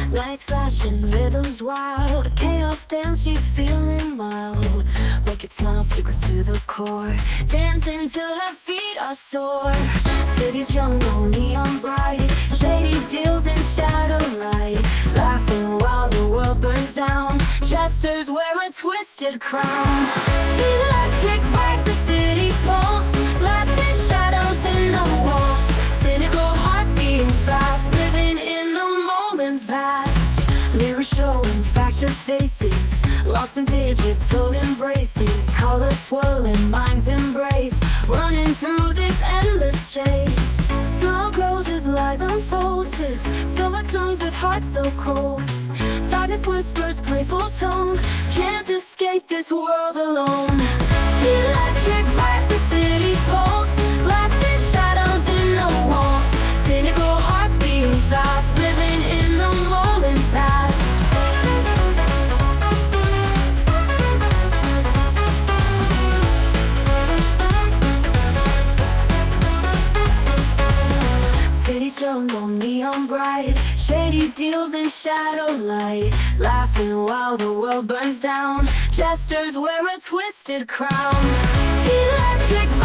Lights flashing, rhythms wild, chaos dance, she's feeling mild. Wicked smile, secrets to the core, dancing till her feet are sore. City's jungle, neon bright, shady deals in shadow light. Laughing while the world burns down, jesters wear a twisted crown. Electric vibes, the city's pulse, laughing shadows in the walls. Cynical hearts beating fast, living in the moment vast. Mirrors showing fractured faces, lost in digital embraces. Colors swirling, minds embrace, running through this endless chase. Snow grows as lies unfolds, his silver tongues with hearts so cold. Darkness whispers playful tone, can't escape this world alone. Electric vibes, the city's pulse, laughing shadows in the walls. Cynical hearts beating fast, living in the moment fast. City's jungle, neon bright, shady deals in shadow light. Laughing while the world burns down, jesters wear a twisted crown. Electric